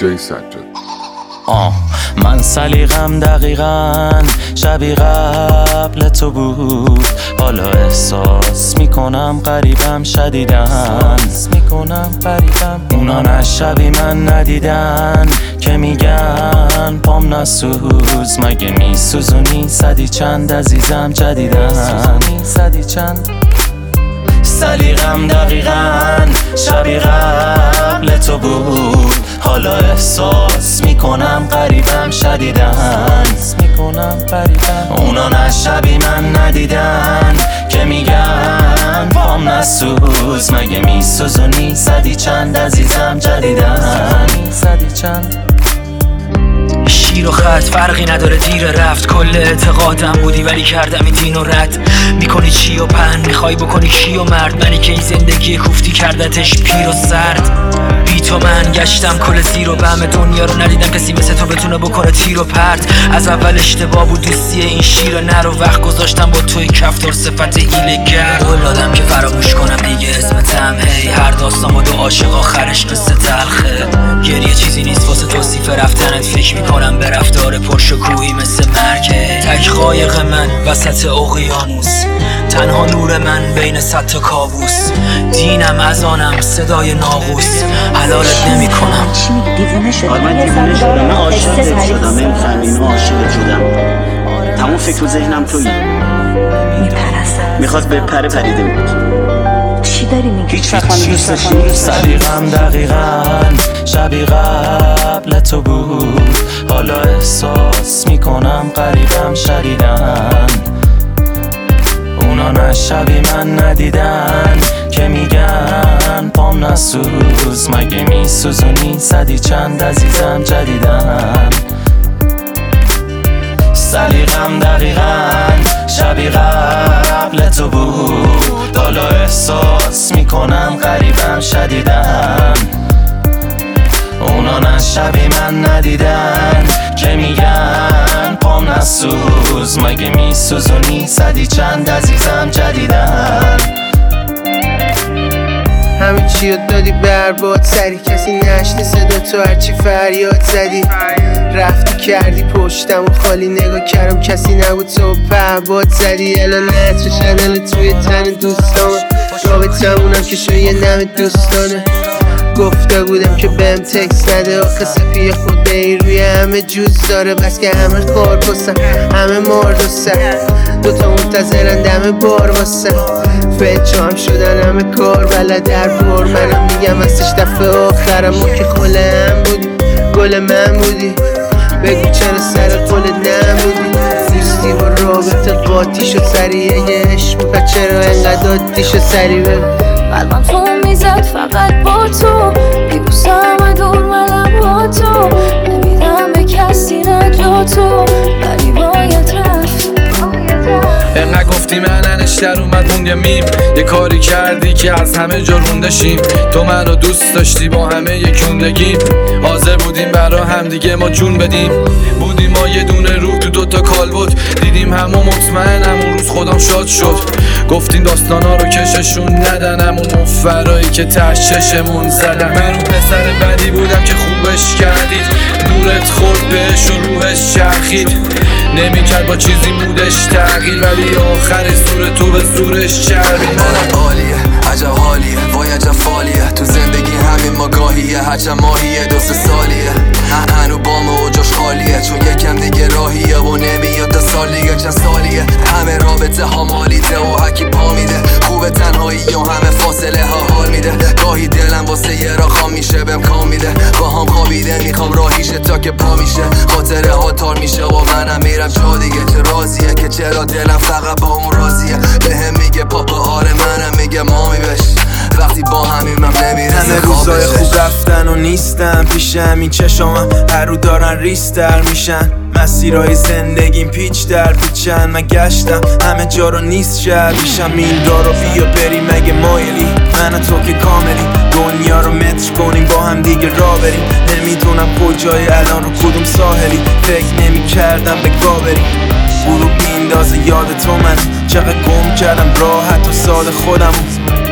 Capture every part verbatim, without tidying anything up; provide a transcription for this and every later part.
جی سجاد. آه من سلیقم دقیقاً شبیه قبل تو بود، حالا احساس میکنم قریبم شدیدن میکنم قریبم اونا نه شبیه من ندیدن که میگن پام نسوز، مگه میسوزونی صدی چند عزیزم جدیدن صدی چند. سلیقم دقیقاً شبیه قبل تو بود، حالا احساس میکنم قریبم شدیدن میکنم قریبم اونا نه شبیه من ندیدن که میگن پام نسوز، مگه میسوزونی صدی چند عزیزم جدیدن صدی چند. شیر و خط فرقی نداره دیر رفت، کل اعتقادم بودی ولی کردم این دین و رد. میکنی چی و پهن میخوای بکنی کی و مرد، منی که این زندگی کوفتی کردتش پیر و سرد. بی تو من گشتم کل زیر و بم دنیا رو، ندیدم کسی مثل تو بتونه بکنه تیر و پرت. از اول اشتباه بود دوستی این شیر نر و وقت گذاشتم با توی کفتار صفت هیله‌گر. قول دادم که فراموش کنم دیگه اسمتم، هی هر داستان با دو عاشق آخرش قصه تلخه. گریه چیزی نیست واسه توصیف رفتنت، فکر میکنم به رفتار پرشکوهی مثل مرگه. تک قایق من وسط اقیانوس، تنها نور من بین صد تا کابوس. دینم از آنم صدای ناقوس، حلالت نمی کنم. آره من دیوونه شدم، من عاشقت شدم، نمی‌فهمی اینو عاشقت شدم. تمام فکر و ذهنم تویی. میخواست به پره پریده بود. چی داری میگی؟ هیچ وقت من دوست داشتی؟ سلیقم دقیقاً شبیه قبل تو بود، حالا احساس میکنم قریبم شدیدن اونا نه شبیه من ندیدن که میگن پام نسوز، مگه میسوزونی صدی چند عزیزم جدیدن. سلیقم دقیقاً شبیه قبل تو بود، حالا احساس میکنم قریبم شدیدن اونا نه شبیه من ندیدن که میگن پام نسوز، مگه میسوزونی صدی چند عزیزم جدیدن. همه چی رو دادی برباد سری، کسی نشنه صدا تو هرچی فریاد زدی. رفتی کردی پشتم و خالی نگاه کردم، کسی نبود تو پهباد زدی. الان عطر شنل توی تن دوستام، رابطمونم که شو یه نم دوستانه. گفته بودم که بهم تکس نده، آخه سپی خود به این روی همه جوز داره. بس که همه خار بسن همه مرد و سر، دوتا منتظرن دم بار واسن. فچه هم شدن همه کار بلد در بار، منم میگم ازش دفعه آخرم ما که خله هم بودی گل من بودی. بگو چرا سر قولت نمودی، دوستی با رابطه قاطی شد سریعه یه عشق بود، چرا انقدر عادی شد سریع. بگو قلبم تو میزد فقط با تو، بیبوسم دور منم با تو، نمیدم به کسی نه جا تو، ولی باید رفت. انقدر گفتی من انشتر اومد موند یه میم، یه کاری کردی که از همه جا روندشیم. تو منو دوست داشتی با همه یکوندگیم، حاضر بودیم برا همدیگه ما جون بدیم. بودیم ما یه دونه روح تو دوتا کالبد، دیدیم همو مطمئنم اون روز خودم شاد شد. گفتین داستانا رو کششون ندن، همون مفرایی که تش چشمون زدن. من اون پسر بدی بودم که خوبش کردید، دورت خورد بهش و روحش چرخید. نمیکرد با چیزی مودش تغییر، ولی آخر زور تو به زورش چربید. منم عالیه عجب حالیه وای عجب فالیه، تو زندگی همین ما گاهیه هرچند ماهیه دو سه سالیه. هنو بامه و جاش خالیه، چون یکم دیگه راهیه و نمیاد تا سال دیگه چند سالیه. همه رابطه ها مالیده و هکی پا میده، خوبه تنهایی و همه فاصله ها حال میده. گاهی دلم واسه یه را خام میشه بهم کام میده، با هم خوابیده میخوام راهیشه تا که پا میشه. خاطره ها تار میشه و منم میرم جا دیگه. چه رازیه که چرا دلم فقط با اون رازیه، بهم میگه پاپا آره منم میگه مامی بش، وقتی با همین من نمیرسه. همه روزای خوب رفتن و نیستم پیشم، این چشامم هر رو دارن ریستر میشن. مسیرهای زندگیم پیچ در پیچن، من گشتم همه جا رو نیست شبیشم. این دارو بیا بریم مگه مایلی، من و تو که کاملی، دنیا رو متر کنیم با هم دیگه را بریم. نمیدونم کجای الان رو کدوم ساحلی، فکر نمی کردم به گا بریم. برو بیندازه یاد تو من چقدر گم کردم راحت و ساده خودم.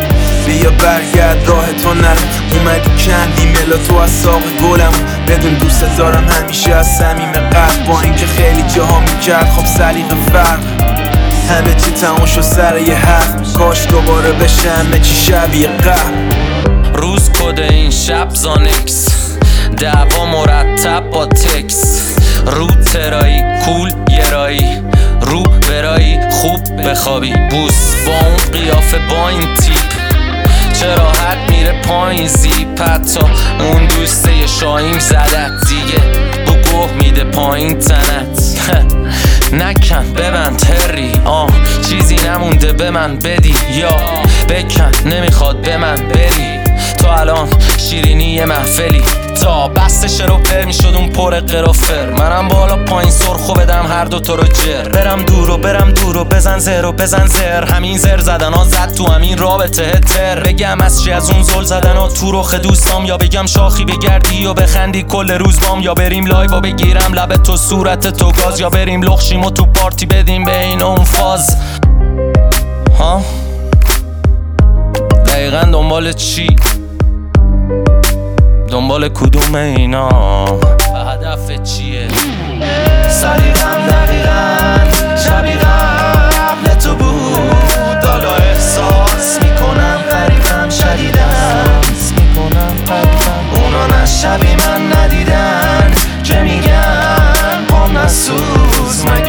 بیا برگرد راه تو نرم اومدی کندی ملا تو از ساق گلم بدون دوست دارم همیشه از صمیم قلب با اینکه خیلی جاها میکرد خب سلیقه فرق همه چی تموم شد سر یه حرف کاش دوباره بشه همه چی شبیه قبل روز کده این شب زانکس دعوا مرتب با تکس رو ترایی کول یه رایی رو برایی خوب بخوابی بوس با اون قیافه با این تیپ چه راحت میره پایین زیپ حتی اون دوسته شاهیم زدت دیگه بو گوه میده پایین تنت نکن ببند هری آه چیزی نمونده به من بدی یا بکن نمیخواد به من بری تو الان شیرینی محفلی تا بستش رو پر میشد اون پر قرافر منم بالا پایین سرخو بدم هر دو تو رو جر برم دور و برم دور و بزن زر و بزن زر همین زر زدن ها زد تو همین رابطه تر بگم از چی از اون زل زدن ها تو رخ دوستام یا بگم شاخی بگردی و بخندی کل روز بام یا بریم لایو و بگیرم لب تو صورت تو گاز یا بریم لخشیم و تو پارتی بدیم به این اون فاز ها دقیقا دنبال چی دنبال کدوم اینا و هدف چیه سلیقم دقیقا شبیه قبل تو بود حالا احساس میکنم غریبم شدیدم میکنم غریبم اونا نه شبیه من ندیدن که میگن پام نسوز مگه